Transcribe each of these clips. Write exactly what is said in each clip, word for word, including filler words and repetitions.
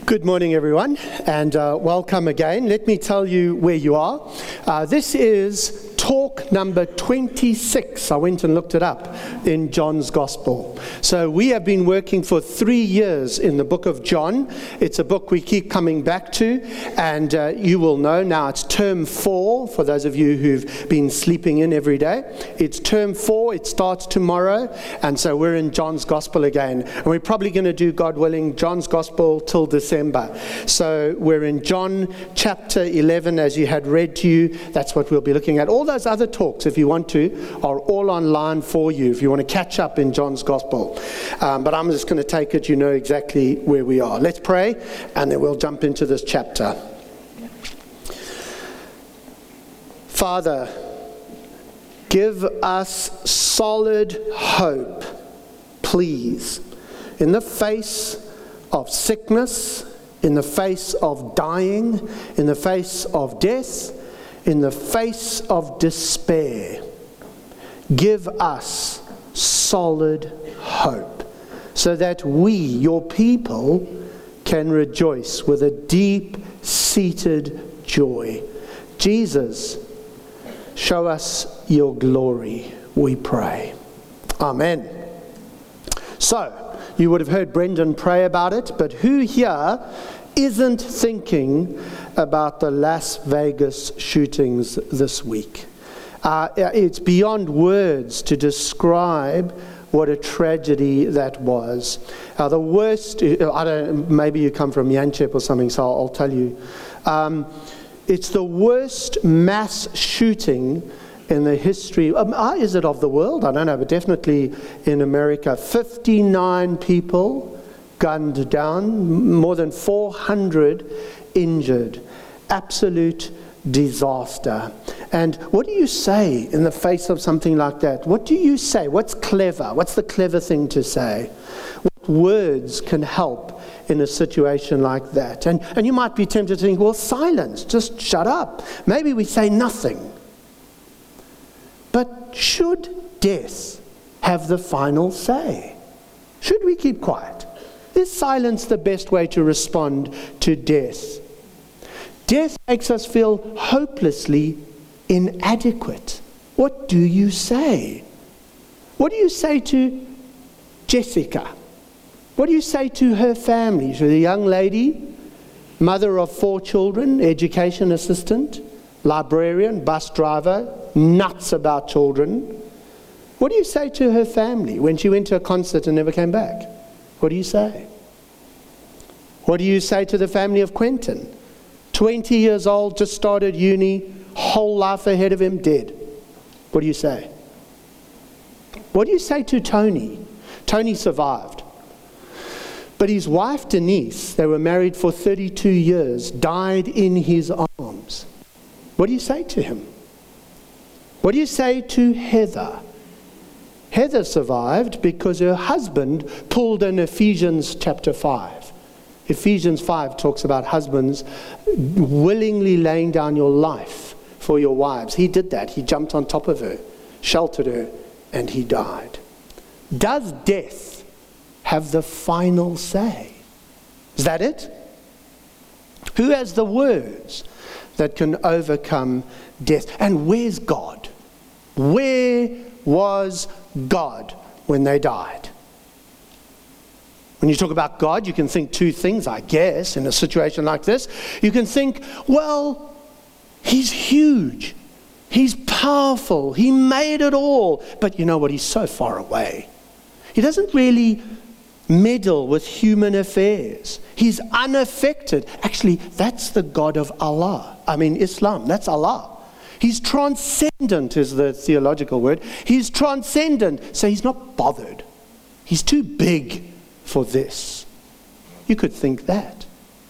Good morning, everyone, and uh, welcome again. Let me tell you where you are. Uh, this is talk number twenty-six. I went and looked it up in John's Gospel. So we have been working for three years in the book of John. It's a book we keep coming back to, and uh, you will know now it's term four, for those of you who've been sleeping in every day. It's term four. It starts tomorrow, and so we're in John's Gospel again. And we're probably going to do, God willing, John's Gospel till December. So we're in John chapter eleven, as you had read to you. That's what we'll be looking at. All those other talks, if you want to, are all online for you, if you want to catch up in John's Gospel. Um, but I'm just going to take it, you know exactly where we are. Let's pray, and then we'll jump into this chapter. Father, give us solid hope, please, in the face of sickness, in the face of dying, in the face of death, in the face of despair. Give us solid hope so that we, your people, can rejoice with a deep-seated joy. Jesus, show us your glory, we pray. Amen. So, you would have heard Brendan pray about it, but who here isn't thinking about the Las Vegas shootings this week? Uh, it's beyond words to describe what a tragedy that was. Uh, the worst, I don't, maybe you come from Yanchep or something, so I'll, I'll tell you. Um, it's the worst mass shooting in the history, um, is it of the world? I don't know, but definitely in America. fifty-nine people gunned down, more than four hundred injured. Absolute disaster. And what do you say in the face of something like that? What do you say? What's clever? What's the clever thing to say? What words can help in a situation like that? And, and you might be tempted to think, well, silence, just shut up. Maybe we say nothing. But should death have the final say? Should we keep quiet? Is silence the best way to respond to death? Death makes us feel hopelessly inadequate. What do you say? What do you say to Jessica? What do you say to her family? To the young lady, mother of four children, education assistant, librarian, bus driver, nuts about children. What do you say to her family when she went to a concert and never came back? What do you say? What do you say to the family of Quentin? twenty years old, just started uni, whole life ahead of him, dead. What do you say? What do you say to Tony? Tony survived. But his wife, Denise, they were married for thirty-two years, died in his arms. What do you say to him? What do you say to Heather? Heather survived because her husband pulled an Ephesians chapter five. Ephesians five talks about husbands willingly laying down your life for your wives. He did that. He jumped on top of her, sheltered her, and he died. Does death have the final say? Is that it? Who has the words that can overcome death? And where's God? Where was God when they died? When you talk about God, you can think two things, I guess, in a situation like this. You can think, well, he's huge. He's powerful. He made it all. But you know what? He's so far away. He doesn't really meddle with human affairs. He's unaffected. Actually, that's the God of Allah. I mean, Islam. That's Allah. He's transcendent is the theological word. He's transcendent, so he's not bothered. He's too big for this. You could think that.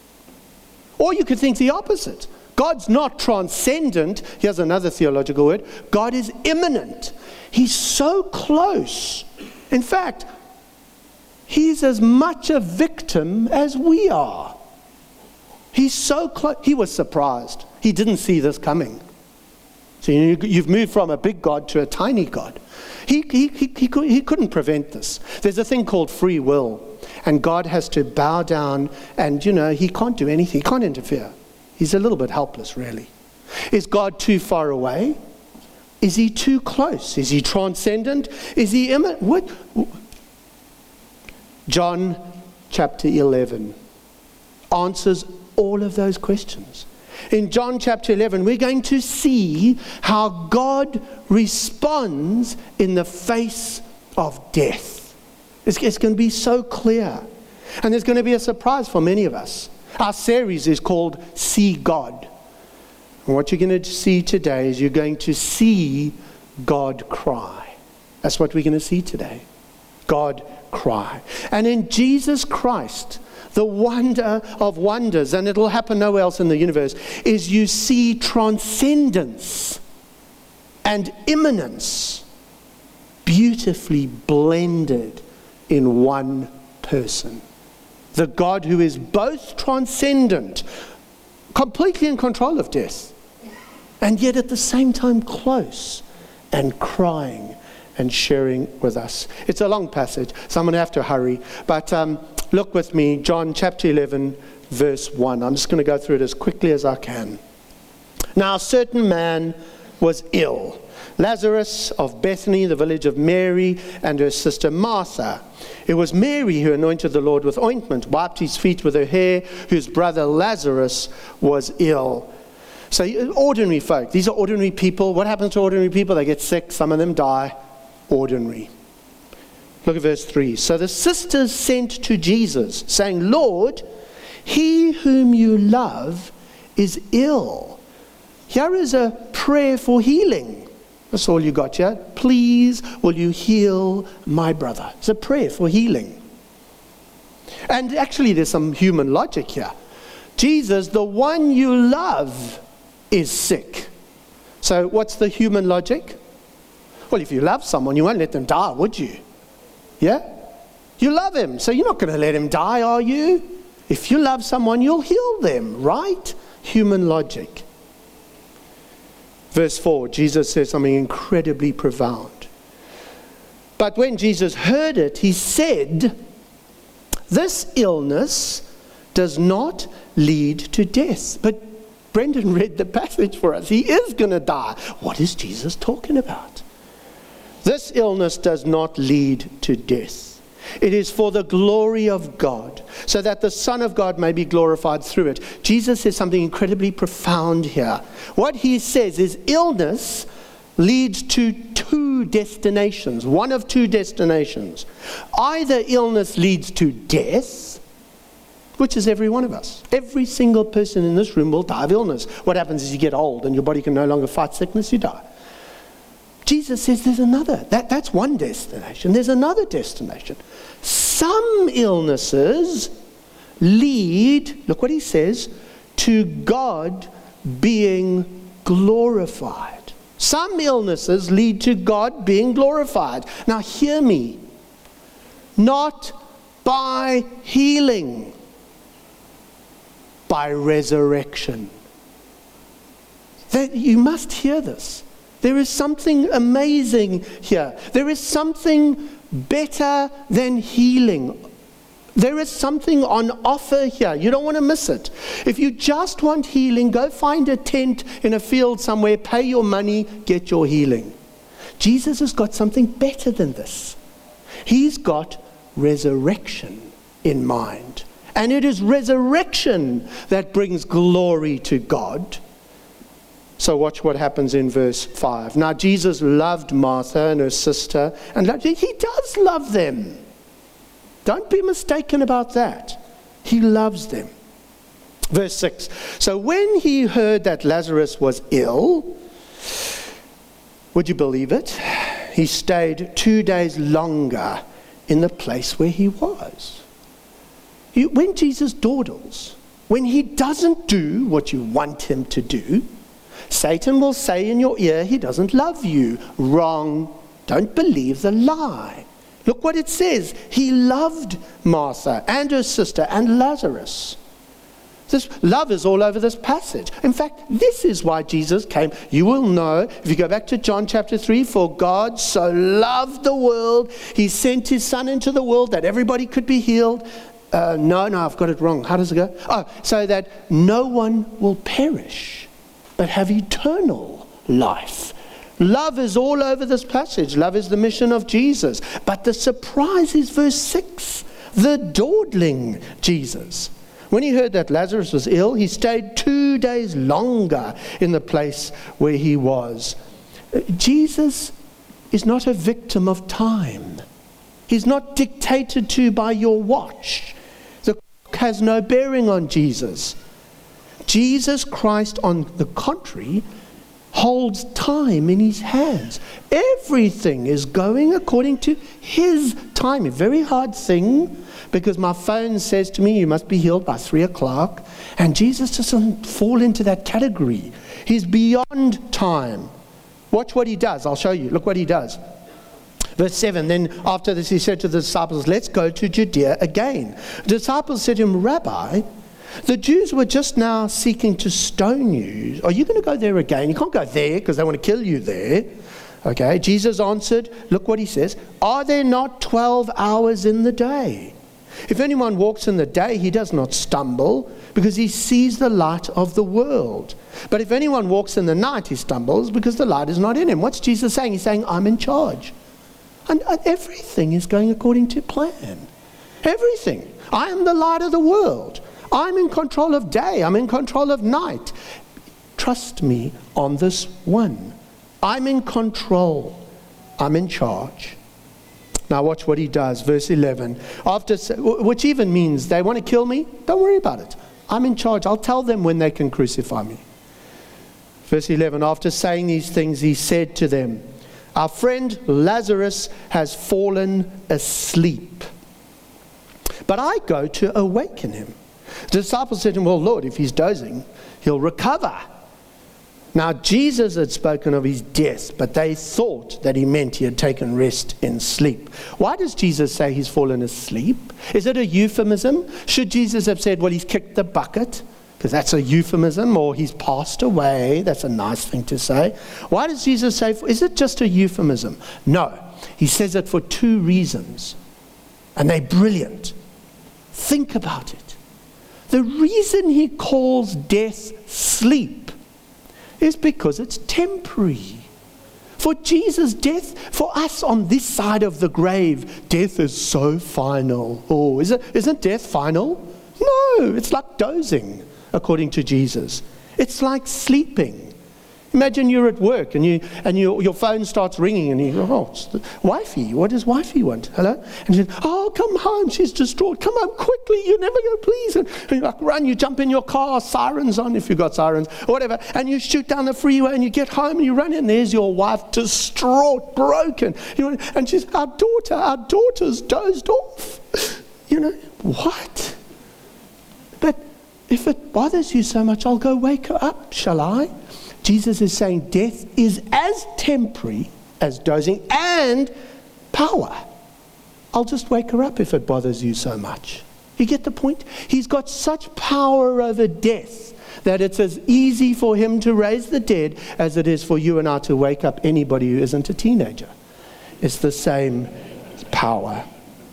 Or you could think the opposite. God's not transcendent. Here's another theological word. God is immanent. He's so close. In fact, he's as much a victim as we are. He's so close. He was surprised. He didn't see this coming. So you, you've moved from a big God to a tiny God. He, he, he, he, he couldn't prevent this. There's a thing called free will. And God has to bow down and, you know, he can't do anything. He can't interfere. He's a little bit helpless, really. Is God too far away? Is he too close? Is he transcendent? Is he imminent? What? John chapter eleven answers all of those questions. In John chapter eleven, we're going to see how God responds in the face of death. It's, it's going to be so clear. And there's going to be a surprise for many of us. Our series is called See God. And what you're going to see today is you're going to see God cry. That's what we're going to see today. God cry. And in Jesus Christ, the wonder of wonders, and it'll happen nowhere else in the universe, is you see transcendence and immanence beautifully blended in one person. The God who is both transcendent, completely in control of death, and yet at the same time close and crying and sharing with us. It's a long passage, so I'm going to have to hurry. But um, look with me, John chapter eleven, verse one. I'm just going to go through it as quickly as I can. Now a certain man was ill, Lazarus of Bethany, the village of Mary and her sister Martha. It was Mary who anointed the Lord with ointment, wiped his feet with her hair, whose brother Lazarus was ill. So ordinary folk, these are ordinary people. What happens to ordinary people? They get sick, some of them die. Ordinary. Look at verse three. So the sisters sent to Jesus, saying, Lord, he whom you love is ill. Here is a prayer for healing. That's all you got here. Please, will you heal my brother? It's a prayer for healing. And actually, there's some human logic here. Jesus, the one you love, is sick. So what's the human logic? Well, if you love someone, you won't let them die, would you? Yeah? You love him, so you're not going to let him die, are you? If you love someone, you'll heal them, right? Human logic. Verse four, Jesus says something incredibly profound. But when Jesus heard it, he said, this illness does not lead to death. But Brendan read the passage for us. He is going to die. What is Jesus talking about? This illness does not lead to death. It is for the glory of God, so that the Son of God may be glorified through it. Jesus says something incredibly profound here. What he says is illness leads to two destinations, one of two destinations. Either illness leads to death, which is every one of us. Every single person in this room will die of illness. What happens is you get old and your body can no longer fight sickness, you die. Jesus says there's another. That, that's one destination. There's another destination. Some illnesses lead, look what he says, to God being glorified. Some illnesses lead to God being glorified. Now hear me. Not by healing, by resurrection. That, you must hear this. There is something amazing here. There is something better than healing. There is something on offer here. You don't want to miss it. If you just want healing, go find a tent in a field somewhere, pay your money, get your healing. Jesus has got something better than this. He's got resurrection in mind. And it is resurrection that brings glory to God. So watch what happens in verse five. Now Jesus loved Martha and her sister, and he does love them. Don't be mistaken about that. He loves them. Verse six. So when he heard that Lazarus was ill, would you believe it? He stayed two days longer in the place where he was. You, when Jesus dawdles, when he doesn't do what you want him to do, Satan will say in your ear, he doesn't love you. Wrong. Don't believe the lie. Look what it says. He loved Martha and her sister and Lazarus. This love is all over this passage. In fact, this is why Jesus came. You will know, if you go back to John chapter three, for God so loved the world, he sent his son into the world that everybody could be healed. Uh, no, no, I've got it wrong. How does it go? Oh, so that no one will perish, but have eternal life. Love is all over this passage. Love is the mission of Jesus. But the surprise is verse six, the dawdling Jesus. When he heard that Lazarus was ill, he stayed two days longer in the place where he was. Jesus is not a victim of time. He's not dictated to by your watch. The clock has no bearing on Jesus. Jesus Christ, on the contrary, holds time in his hands. Everything is going according to his time. A very hard thing, because my phone says to me, you must be healed by three o'clock. And Jesus doesn't fall into that category. He's beyond time. Watch what he does. I'll show you. Look what he does. Verse seven, then after this he said to the disciples, let's go to Judea again. The disciples said to him, Rabbi, the Jews were just now seeking to stone you. Are you going to go there again? You can't go there because they want to kill you there. Okay, Jesus answered, look what he says, are there not twelve hours in the day? If anyone walks in the day, he does not stumble, because he sees the light of the world. But if anyone walks in the night, he stumbles, because the light is not in him. What's Jesus saying? He's saying, I'm in charge. And everything is going according to plan. Everything. I am the light of the world. I'm in control of day. I'm in control of night. Trust me on this one. I'm in control. I'm in charge. Now watch what he does. Verse eleven. After, which even means they want to kill me. Don't worry about it. I'm in charge. I'll tell them when they can crucify me. Verse eleven. After saying these things, he said to them, our friend Lazarus has fallen asleep, but I go to awaken him. The disciples said to him, well, Lord, if he's dozing, he'll recover. Now, Jesus had spoken of his death, but they thought that he meant he had taken rest in sleep. Why does Jesus say he's fallen asleep? Is it a euphemism? Should Jesus have said, well, he's kicked the bucket? Because that's a euphemism. Or he's passed away. That's a nice thing to say. Why does Jesus say, is it just a euphemism? No. He says it for two reasons. And they're brilliant. Think about it. The reason he calls death sleep is because it's temporary. For Jesus, death, for us on this side of the grave, death is so final. Oh, is it, isn't death final? No, it's like dozing, according to Jesus. It's like sleeping. Imagine you're at work and you and you, your phone starts ringing and you go, oh, it's the wifey. What does wifey want? Hello? And you say, oh, come home. She's distraught. Come home quickly. You never go, please. And, and you like run. You jump in your car, sirens on if you've got sirens or whatever. And you shoot down the freeway and you get home and you run in. There's your wife, distraught, broken. You know, and she's, our daughter, our daughter's dozed off. You know, what? But if it bothers you so much, I'll go wake her up, shall I? Jesus is saying death is as temporary as dozing and power. I'll just wake her up if it bothers you so much. You get the point? He's got such power over death that it's as easy for him to raise the dead as it is for you and I to wake up anybody who isn't a teenager. It's the same power.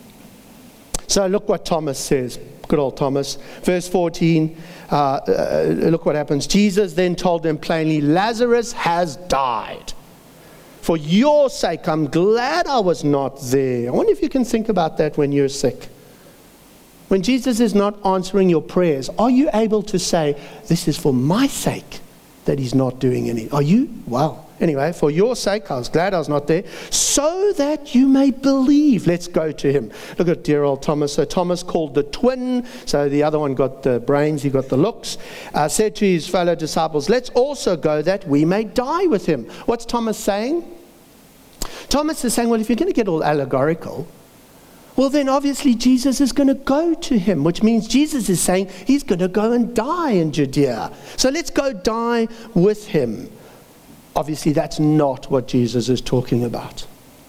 So look what Thomas says. Good old Thomas. Verse fourteen, uh, uh, look what happens. Jesus then told them plainly, Lazarus has died. For your sake, I'm glad I was not there. I wonder if you can think about that when you're sick. When Jesus is not answering your prayers, are you able to say, this is for my sake that he's not doing any? Are you? Wow. Anyway, for your sake, I was glad I was not there, so that you may believe. Let's go to him. Look at dear old Thomas. So Thomas, called the twin, so the other one got the brains, he got the looks, uh, said to his fellow disciples, let's also go that we may die with him. What's Thomas saying? Thomas is saying, well, if you're going to get all allegorical, well, then obviously Jesus is going to go to him, which means Jesus is saying he's going to go and die in Judea. So let's go die with him. Obviously, that's not what Jesus is talking about.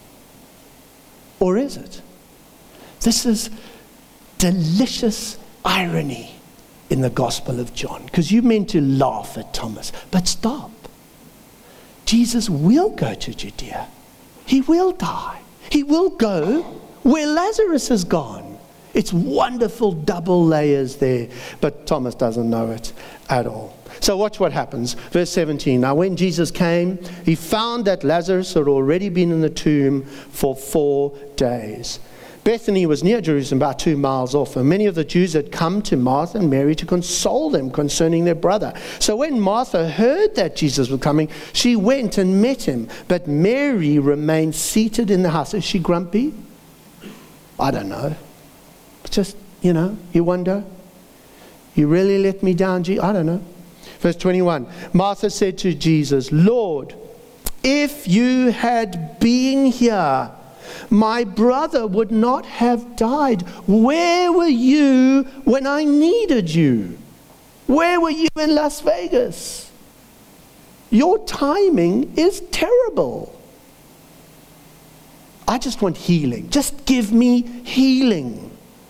Or is it? This is delicious irony in the Gospel of John, because you meant to laugh at Thomas. But stop. Jesus will go to Judea. He will die. He will go where Lazarus is gone. It's wonderful double layers there, but Thomas doesn't know it at all. So watch what happens. Verse seventeen. Now when Jesus came, he found that Lazarus had already been in the tomb for four days. Bethany was near Jerusalem, about two miles off, and many of the Jews had come to Martha and Mary to console them concerning their brother. So when Martha heard that Jesus was coming, she went and met him, but Mary remained seated in the house. Is she grumpy? I don't know. Just, you know, you wonder. You really let me down, Jesus? I don't know. Verse twenty-one. Martha said to Jesus, Lord, if you had been here, my brother would not have died. Where were you when I needed you? Where were you in Las Vegas? Your timing is terrible. I just want healing. Just give me healing.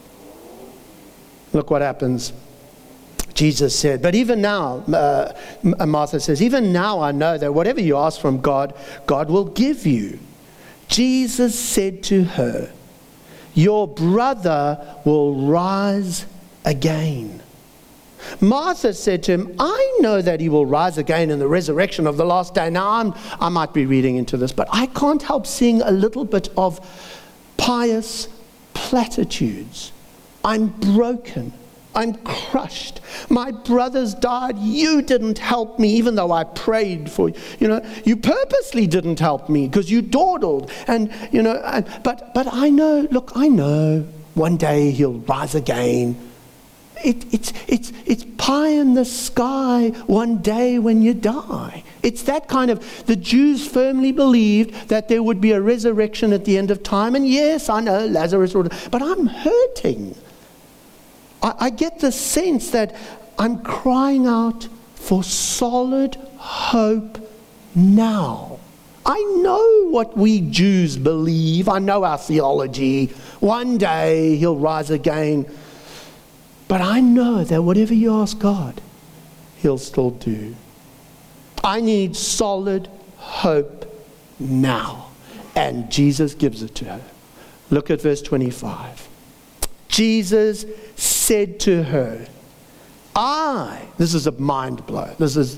Look what happens. Jesus said, but even now, uh, Martha says, even now I know that whatever you ask from God, God will give you. Jesus said to her, your brother will rise again. Martha said to him, I know that he will rise again in the resurrection of the last day. Now, I'm, I might be reading into this, but I can't help seeing a little bit of pious platitudes. I'm broken. I'm crushed. My brothers died. You didn't help me, even though I prayed for you. You know, you purposely didn't help me because you dawdled. And, you know, and, but but I know, look, I know one day he'll rise again. It, it's, it's, it's pie in the sky one day when you die. It's that kind of, the Jews firmly believed that there would be a resurrection at the end of time. And yes, I know Lazarus would, but I'm hurting. I get the sense that I'm crying out for solid hope now. I know what we Jews believe. I know our theology. One day he'll rise again. But I know that whatever you ask God, he'll still do. I need solid hope now. And Jesus gives it to her. Look at verse twenty-five. Jesus said to her, I, this is a mind blow, this is,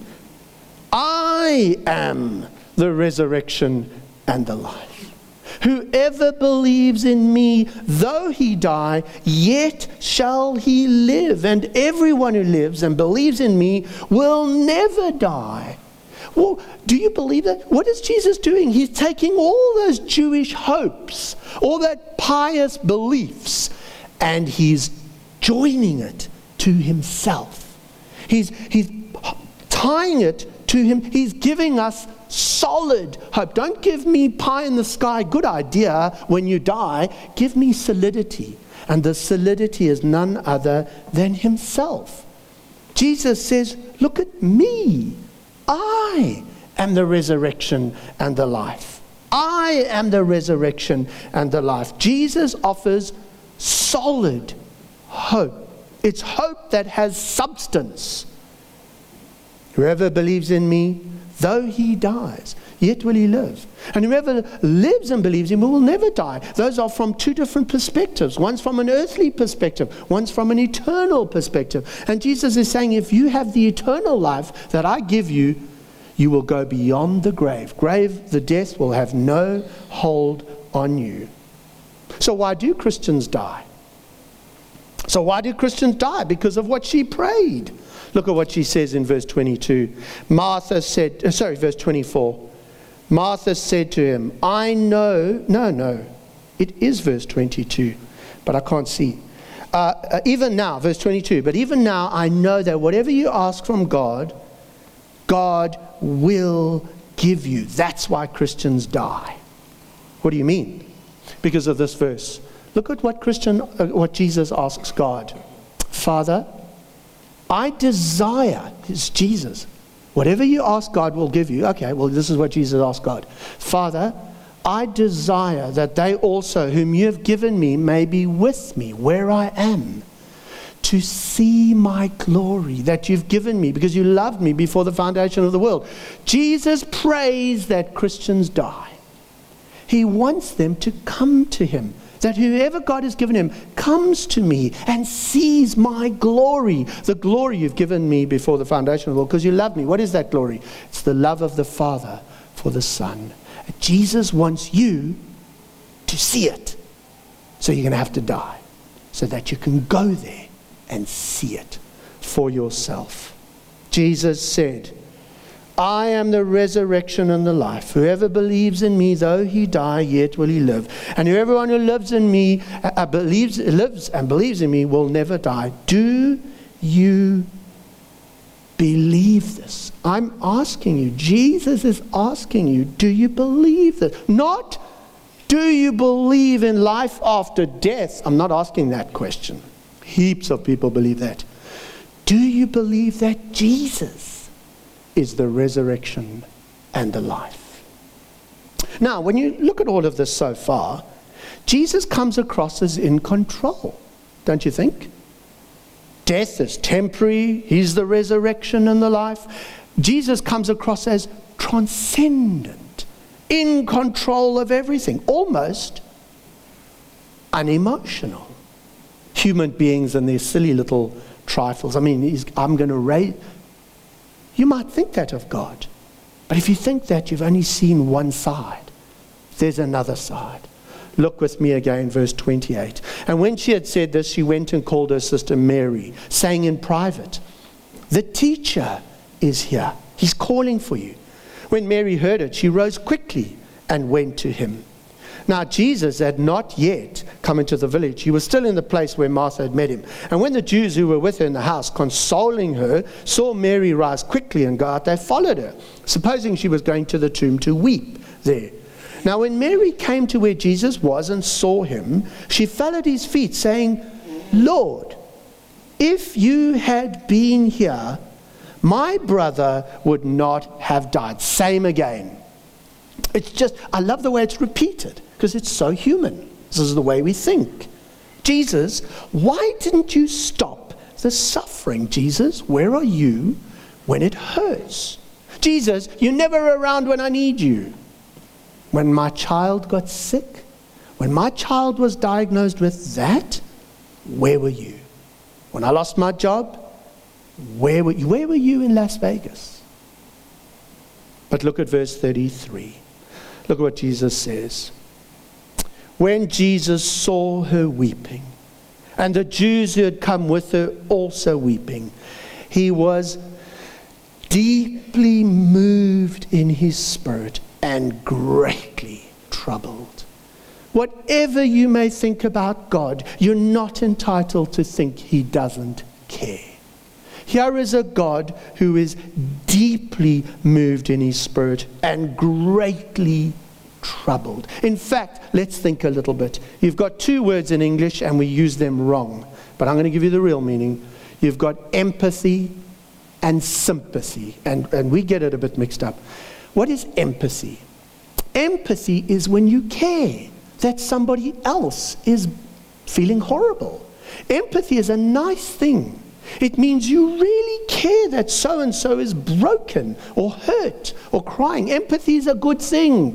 I am the resurrection and the life. Whoever believes in me, though he die, yet shall he live. And everyone who lives and believes in me will never die. Well, do you believe that? What is Jesus doing? He's taking all those Jewish hopes, all that pious beliefs, and he's joining it to himself. He's, he's tying it to him. He's giving us solid hope. Don't give me pie in the sky, good idea, when you die. Give me solidity. And the solidity is none other than himself. Jesus says, look at me. I am the resurrection and the life. I am the resurrection and the life. Jesus offers solid hope. It's hope that has substance. Whoever believes in me, though he dies, yet will he live. And whoever lives and believes in me will never die. Those are from two different perspectives. One's from an earthly perspective. One's from an eternal perspective. And Jesus is saying, if you have the eternal life that I give you, you will go beyond the grave. Grave, the death will have no hold on you. So why do Christians die? So why do Christians die? Because of what she prayed. Look at what she says in verse twenty-two. Martha said, uh, sorry, verse twenty-four. Martha said to him, I know, no, no, it is verse twenty-two, but I can't see. Uh, uh, even now, verse twenty-two, but even now I know that whatever you ask from God, God will give you. That's why Christians die. What do you mean? Because of this verse. Look at what Christian, uh, what Jesus asks God. Father, I desire, it's Jesus, whatever you ask God will give you. Okay, well this is what Jesus asked God. Father, I desire that they also, whom you have given me, may be with me where I am, to see my glory that you've given me because you loved me before the foundation of the world. Jesus prays that Christians die. He wants them to come to him, that whoever God has given him comes to me and sees my glory, the glory you've given me before the foundation of the world because you love me. What is that glory? It's the love of the Father for the Son. Jesus wants you to see it. So you're going to have to die so that you can go there and see it for yourself. Jesus said, I am the resurrection and the life. Whoever believes in me, though he die, yet will he live. And whoever who lives in me, uh, believes, lives and believes in me will never die. Do you believe this? I'm asking you. Jesus is asking you, do you believe this? Not, do you believe in life after death? I'm not asking that question. Heaps of people believe that. Do you believe that Jesus is the resurrection and the life? Now, when you look at all of this so far, Jesus comes across as in control, don't you think? Death is temporary. He's the resurrection and the life. Jesus comes across as transcendent, in control of everything, almost unemotional. Human beings and their silly little trifles. I mean, he's, I'm going to raise... You might think that of God. But if you think that, you've only seen one side. There's another side. Look with me again, verse twenty-eight. And when she had said this, she went and called her sister Mary, saying in private, the teacher is here. He's calling for you. When Mary heard it, she rose quickly and went to him. Now Jesus had not yet come into the village. He was still in the place where Martha had met him. And when the Jews who were with her in the house, consoling her, saw Mary rise quickly and go out, they followed her, supposing she was going to the tomb to weep there. Now when Mary came to where Jesus was and saw him, she fell at his feet, saying, Lord, if you had been here, my brother would not have died. Same again. It's just, I love the way it's repeated, because it's so human. This is the way we think. Jesus, why didn't you stop the suffering? Jesus, where are you when it hurts? Jesus, you're never around when I need you. When my child got sick, when my child was diagnosed with that, where were you? When I lost my job, where were you? Where were you in Las Vegas? But look at verse thirty-three. Look at what Jesus says. When Jesus saw her weeping, and the Jews who had come with her also weeping, he was deeply moved in his spirit and greatly troubled. Whatever you may think about God, you're not entitled to think he doesn't care. Here is a God who is deeply moved in his spirit and greatly troubled. In fact, let's think a little bit. You've got two words in English and we use them wrong, but I'm going to give you the real meaning. You've got empathy and sympathy, and, and we get it a bit mixed up. What is empathy? Empathy is when you care that somebody else is feeling horrible. Empathy is a nice thing. It means you really care that so-and-so is broken or hurt or crying. Empathy is a good thing.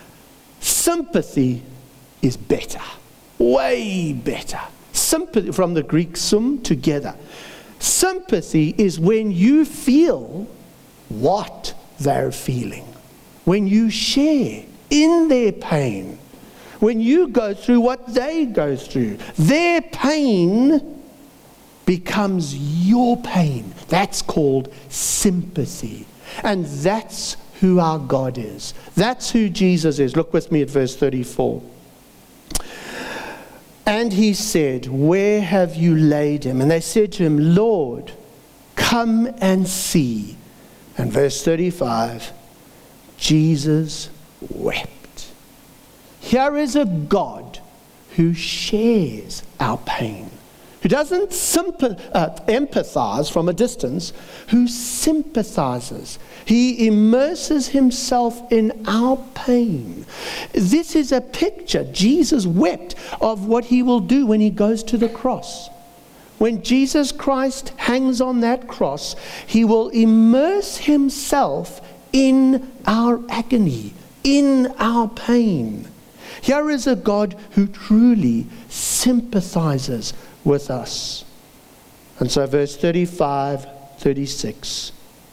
Sympathy is better, way better. Sympathy, from the Greek sum, together. Sympathy is when you feel what they're feeling, when you share in their pain, when you go through what they go through. Their pain becomes your pain. That's called sympathy. And that's who our God is. That's who Jesus is. Look with me at verse thirty-four. And he said, where have you laid him? And they said to him, Lord, come and see. And verse thirty-five, Jesus wept. Here is a God who shares our pain, who doesn't sympath- uh, empathize from a distance, who sympathizes. He immerses himself in our pain. This is a picture, Jesus wept, of what he will do when he goes to the cross. when Jesus Christ hangs on that cross, he will immerse himself in our agony, in our pain. Here is a God who truly sympathizes with us. And so verse thirty-five, thirty-six,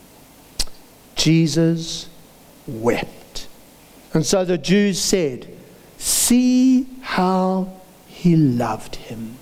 Jesus wept. And so the Jews said, see how he loved him.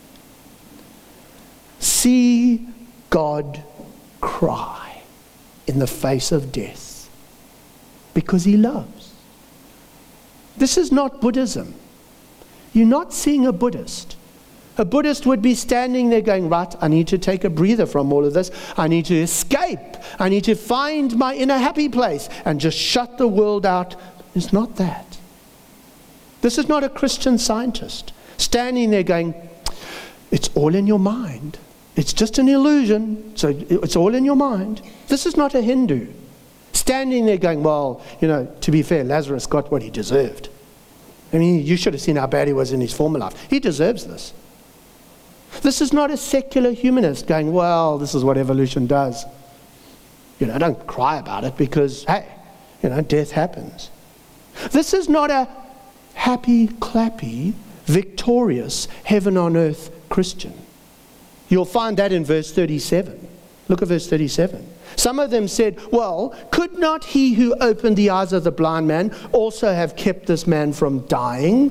See God cry in the face of death because he loves. This is not Buddhism. You're not seeing a Buddhist. A Buddhist would be standing there going, right, I need to take a breather from all of this. I need to escape. I need to find my inner happy place and just shut the world out. It's not that. This is not a Christian Scientist standing there going, it's all in your mind. It's just an illusion, so it's all in your mind. This is not a Hindu standing there going, well, you know, to be fair, Lazarus got what he deserved. I mean, you should have seen how bad he was in his former life. He deserves this. This is not a secular humanist going, well, this is what evolution does. You know, don't cry about it because, hey, you know, death happens. This is not a happy, clappy, victorious, heaven on earth Christian. You'll find that in verse thirty-seven. Look at verse thirty-seven. Some of them said, well, could not he who opened the eyes of the blind man also have kept this man from dying?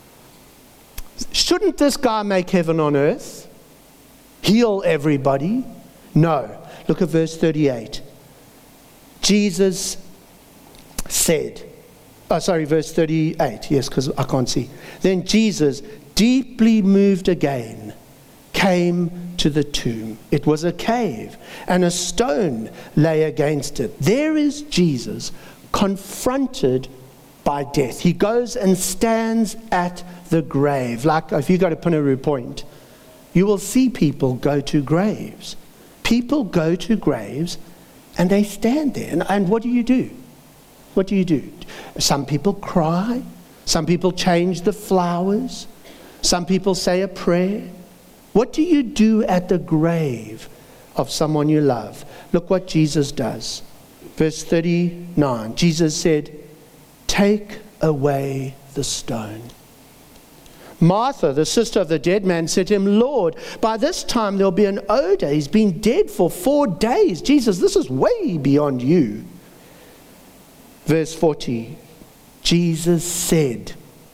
Shouldn't this guy make heaven on earth? Heal everybody? No. Look at verse thirty-eight. Jesus said, oh, sorry, verse thirty-eight. Yes, because I can't see. Then Jesus, deeply moved again, came to the tomb. It was a cave, and a stone lay against it. There is Jesus confronted by death. He goes and stands at the grave. Like if you go to Punaroo Point, you will see people go to graves. People go to graves and they stand there. And, and what do you do? What do you do? Some people cry. Some people change the flowers. Some people say a prayer. What do you do at the grave of someone you love? Look what Jesus does. Verse thirty-nine, Jesus said, take away the stone. Martha, the sister of the dead man, said to him, Lord, by this time there'll be an odor. He's been dead for four days. Jesus, this is way beyond you. Verse forty, Jesus said,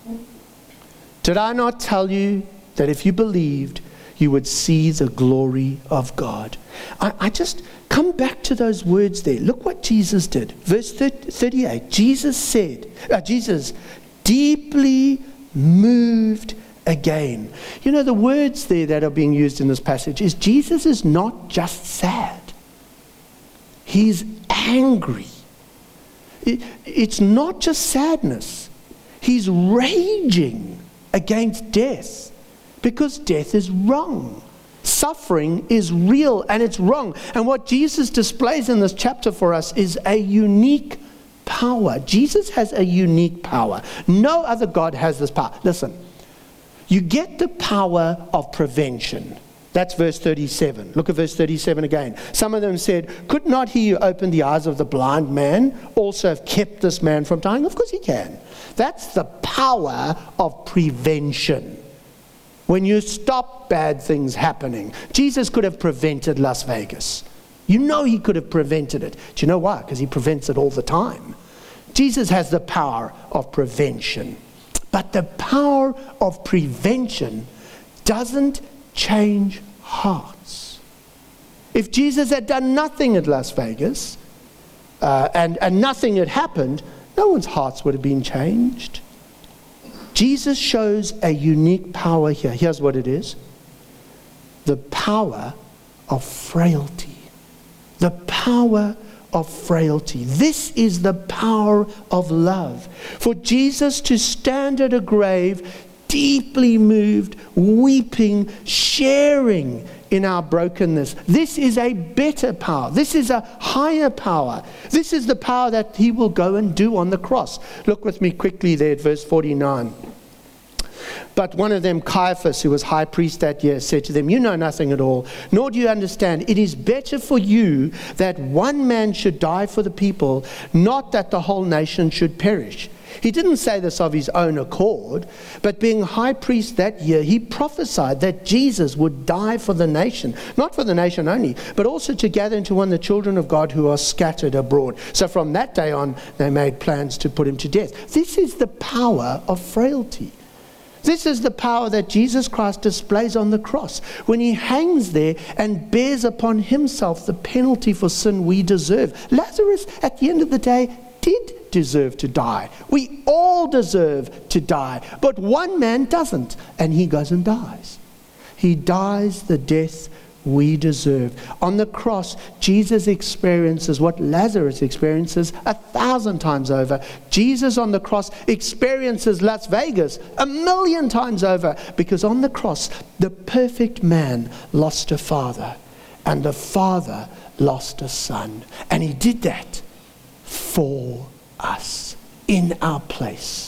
did I not tell you that if you believed, you would see the glory of God? I, I just come back to those words there. Look what Jesus did. Verse thirty-eight, Jesus said, uh, Jesus deeply moved again. You know, the words there that are being used in this passage is Jesus is not just sad. He's angry. It, it's not just sadness. He's raging against death. Because death is wrong. Suffering is real and it's wrong. And what Jesus displays in this chapter for us is a unique power. Jesus has a unique power. No other God has this power. Listen, you get the power of prevention. That's verse thirty-seven. Look at verse thirty-seven again. Some of them said, could not he who opened the eyes of the blind man also have kept this man from dying? Of course he can. That's the power of prevention. When you stop bad things happening. Jesus could have prevented Las Vegas. You know he could have prevented it. Do you know why? Because he prevents it all the time. Jesus has the power of prevention. But the power of prevention doesn't change hearts. If Jesus had done nothing at Las Vegas, uh, and, and nothing had happened, no one's hearts would have been changed. Jesus shows a unique power here. Here's what it is. The power of frailty. The power of frailty. This is the power of love. For Jesus to stand at a grave, deeply moved, weeping, sharing in our brokenness. This is a better power. This is a higher power. This is the power that he will go and do on the cross. Look with me quickly there at verse forty-nine. But one of them, Caiaphas, who was high priest that year, said to them, "You know nothing at all, nor do you understand. It is better for you that one man should die for the people, not that the whole nation should perish." He didn't say this of his own accord, but being high priest that year, he prophesied that Jesus would die for the nation, not for the nation only, but also to gather into one the children of God who are scattered abroad. So from that day on, they made plans to put him to death. This is the power of frailty. This is the power that Jesus Christ displays on the cross when he hangs there and bears upon himself the penalty for sin we deserve. Lazarus, at the end of the day, did deserve to die. We all deserve to die, but one man doesn't, and he goes and dies. He dies the death we deserve. On the cross, Jesus experiences what Lazarus experiences a thousand times over. Jesus on the cross experiences Las Vegas a million times over, because on the cross, the perfect man lost a father, and the father lost a son. And he did that for us, in our place.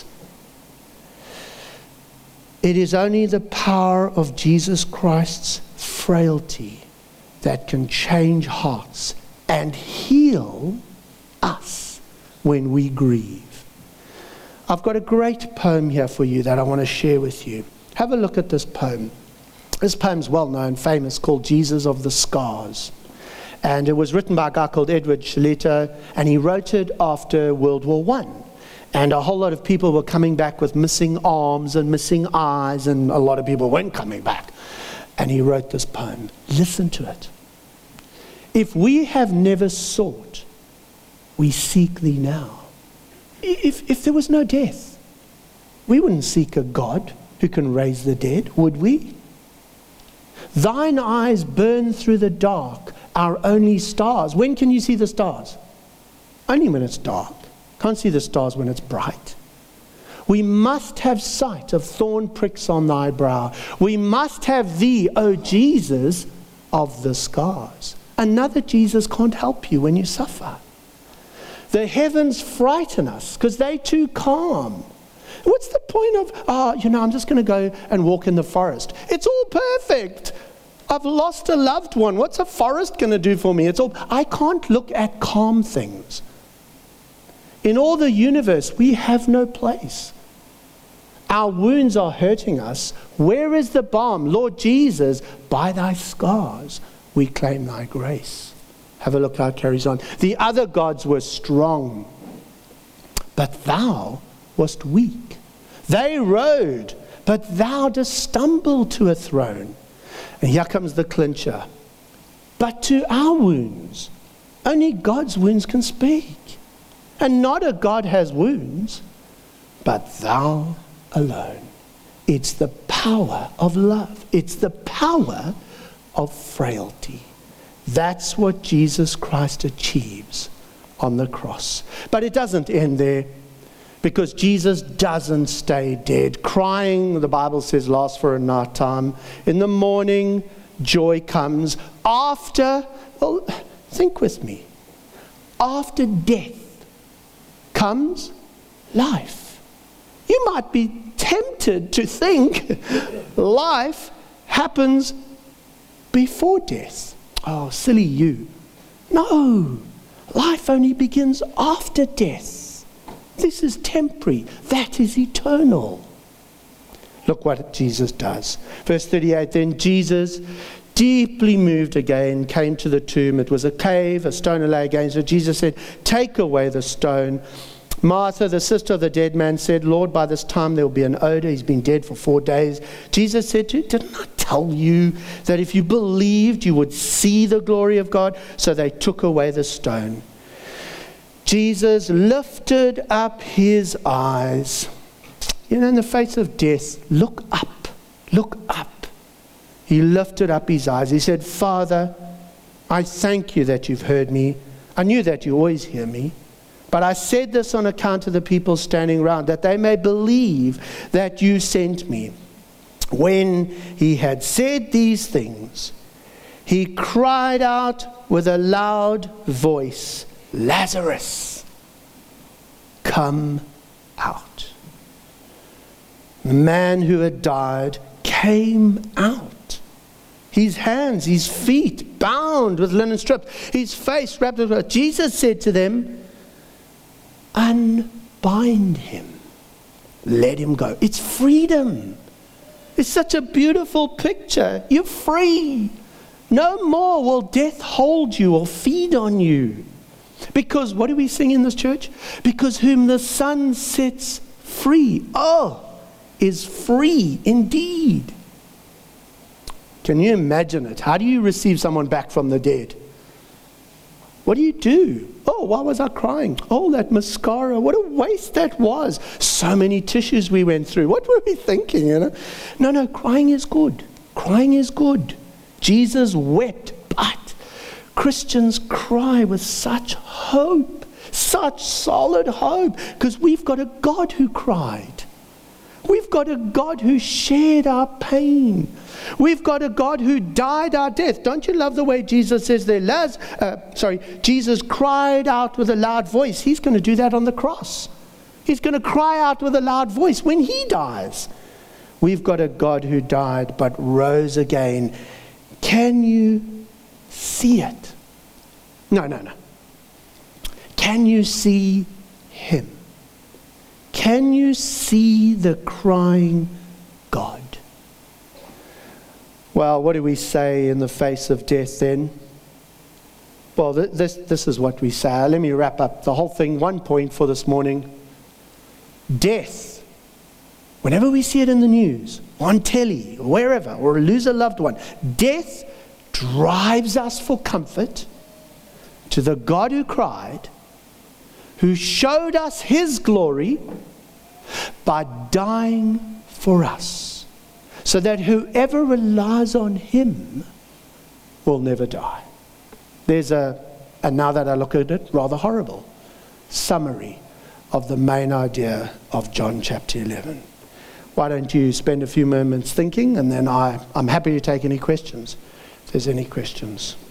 It is only the power of Jesus Christ's frailty that can change hearts and heal us when we grieve. I've got a great poem here for you that I want to share with you. Have a look at this poem. This poem's well known, famous, called Jesus of the Scars. And it was written by a guy called Edward Shelita, and he wrote it after World War One. And a whole lot of people were coming back with missing arms and missing eyes, and a lot of people weren't coming back. And he wrote this poem. Listen to it. "If we have never sought, we seek thee now." If, if there was no death, we wouldn't seek a God who can raise the dead, would we? "Thine eyes burn through the dark, our only stars." When can you see the stars? Only when it's dark. Can't see the stars when it's bright. "We must have sight of thorn pricks on thy brow. We must have thee, O Jesus, of the scars." Another Jesus can't help you when you suffer. "The heavens frighten us because they too calm." What's the point of, oh, you know, I'm just going to go and walk in the forest. It's all perfect. I've lost a loved one. What's a forest going to do for me? It's all. I can't look at calm things. In all the universe, we have no place. Our wounds are hurting us. Where is the balm? Lord Jesus, by thy scars, we claim thy grace. Have a look how it carries on. "The other gods were strong, but thou wast weak. They rode, but thou didst stumble to a throne." And here comes the clincher. "But to our wounds, only God's wounds can speak. And not a God has wounds, but thou alone." It's the power of love. It's the power of frailty. That's what Jesus Christ achieves on the cross. But it doesn't end there, because Jesus doesn't stay dead. Crying, the Bible says, lasts for a night time. In the morning, joy comes. After, well, think with me. After death comes life. You might be tempted to think life happens before death. Oh, silly you. No, life only begins after death. This is temporary. That is eternal. Look what Jesus does. Verse thirty-eight, "Then Jesus, deeply moved again, came to the tomb. It was a cave, a stone lay against it. Jesus said, 'Take away the stone.' Martha, the sister of the dead man, said, 'Lord, by this time there will be an odor. He's been dead for four days.' Jesus said to her, 'Didn't I tell you that if you believed, you would see the glory of God?' So they took away the stone. Jesus lifted up his eyes. You know, in the face of death, look up, look up. He lifted up his eyes. He said, 'Father, I thank you that you've heard me. I knew that you always hear me. But I said this on account of the people standing around, that they may believe that you sent me.' When he had said these things, he cried out with a loud voice, 'Lazarus, come out.' The man who had died came out. His hands, his feet bound with linen strips, his face wrapped with cloth. Jesus said to them, unbind him. Let him go. It's freedom. It's such a beautiful picture. You're free. No more will death hold you or feed on you. Because, what do we sing in this church? Because whom the Son sets free, oh, is free indeed. Can you imagine it? How do you receive someone back from the dead? What do you do? Oh, why was I crying? Oh, that mascara, what a waste that was. So many tissues we went through. What were we thinking, you know? No, no, crying is good. Crying is good. Jesus wept, but Christians cry with such hope, such solid hope, because we've got a God who cried. We've got a God who shared our pain. We've got a God who died our death. Don't you love the way Jesus says there, Laz, uh, sorry, Jesus cried out with a loud voice. He's going to do that on the cross. He's going to cry out with a loud voice when he dies. We've got a God who died but rose again. Can you see it? No, no, no. Can you see him? Can you see the crying God? Well, what do we say in the face of death then? Well, th- this, this is what we say. Let me wrap up the whole thing. One point for this morning. Death, whenever we see it in the news, on telly, or wherever, or lose a loved one, death drives us for comfort to the God who cried, who showed us his glory by dying for us, so that whoever relies on him will never die. There's a, and now that I look at it, rather horrible summary of the main idea of John chapter eleven. Why don't you spend a few moments thinking, and then I, I'm happy to take any questions, if there's any questions.